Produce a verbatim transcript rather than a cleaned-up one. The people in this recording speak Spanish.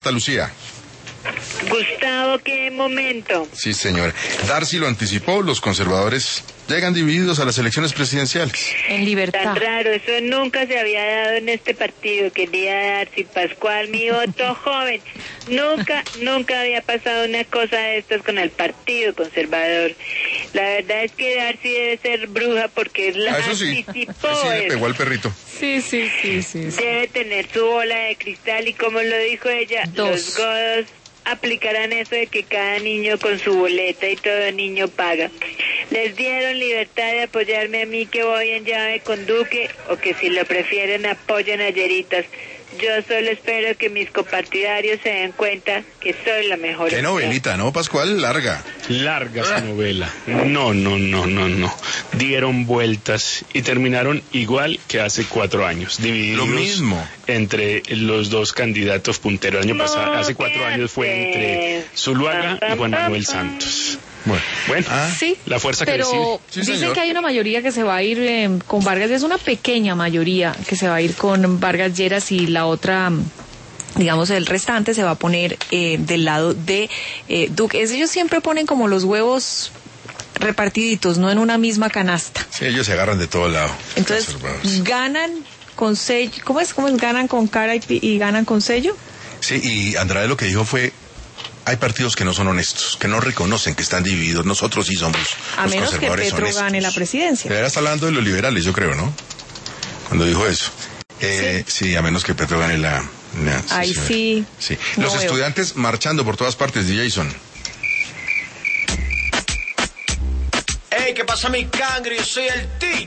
Lucía. Gustavo, qué momento. Sí, señora. Darcy lo anticipó, los conservadores llegan divididos a las elecciones presidenciales. En libertad. Tan raro, eso nunca se había dado en este partido, quería Darcy Pascual, mi voto joven. Nunca, nunca había pasado una cosa de estas con el Partido Conservador. La verdad es que Darcy debe ser bruja porque es la Ah, eso sí. anticipó. Sí, le eso. pegó al perrito. Sí, sí, sí, sí, sí. Debe tener su bola de cristal y como lo dijo ella, Dos. los godos aplicarán eso de que cada niño con su boleta y todo niño paga. Les dieron libertad de apoyarme a mí que voy en llave con Duque o que si lo prefieren apoyen a Lleritas. Yo solo espero que mis copartidarios se den cuenta que soy la mejor. Qué opción. novelita, ¿no, Pascual? Larga. Larga esa novela. No, no, no, no, no. Dieron vueltas y terminaron igual que hace cuatro años. Divididos Lo mismo. entre los dos candidatos punteros. El año No, pasado, hace cuatro años fue entre Zuluaga y Juan Manuel Santos. Bueno. Bueno, Ah. Sí, la fuerza que pero decide. Sí, dicen señor. que hay una mayoría que se va a ir eh, con Vargas, es una pequeña mayoría que se va a ir con Vargas Lleras y la otra, digamos, el restante se va a poner eh, del lado de eh, Duque. Es- Ellos siempre ponen como los huevos repartiditos, no en una misma canasta. Sí, ellos se agarran de todo lado. Entonces, conservadores. ganan con sello, ¿cómo es? ¿Cómo es? Ganan con cara y, pi- y ganan con sello. Sí, y Andrade lo que dijo fue, hay partidos que no son honestos, que no reconocen que están divididos. Nosotros sí somos A los menos que conservadores Petro honestos. gane la presidencia. Pero era está hablando de los liberales, yo creo, ¿no? Cuando dijo eso. Eh, sí. a menos que Petro gane la... la- Ahí señora. sí, Sí. no Los veo. estudiantes marchando por todas partes de Jason. Hey, ¿qué pasa, mi cangre? Yo soy el T.